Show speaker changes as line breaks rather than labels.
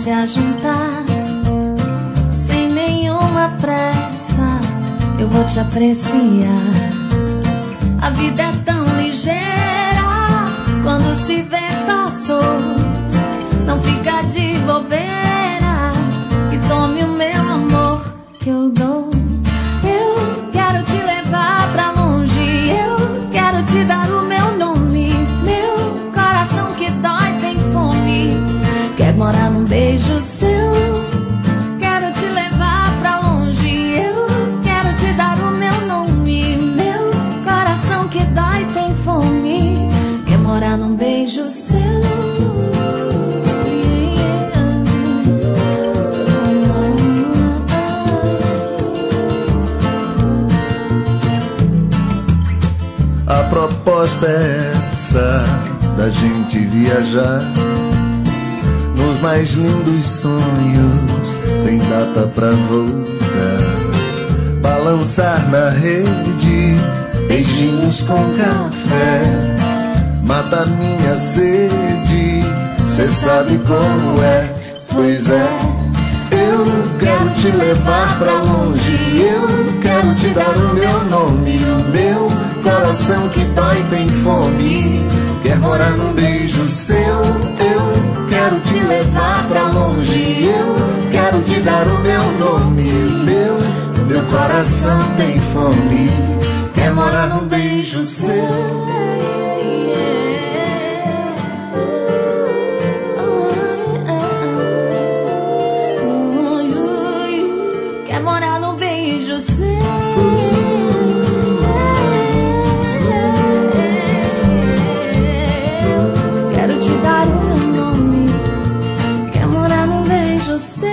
comece a juntar. Sem nenhuma pressa, eu vou te apreciar. A vida é tão ligeira, quando se vê passou. Não fica de bobeira e tome o meu amor que eu dou. Eu quero te levar pra longe, eu quero te dar o meu nome. Meu coração que dói tem fome, quer morar num beijo seu. Quero te levar pra longe, eu quero te dar o meu nome. Meu coração que dói tem fome, quer morar num beijo seu.
A proposta é essa, da gente viajar nos mais lindos sonhos, sem data pra voltar. Balançar na rede, beijinhos com café, mata minha sede, cê sabe como é. Pois é, eu quero te levar pra longe, eu quero te dar o meu nome. O meu coração que dói tem fome, quer morar num beijo seu. Eu quero te levar pra longe, eu quero te dar o meu nome. Meu coração tem fome, quer morar num beijo seu.
Quero te dar o meu nome, quer morar num beijo seu.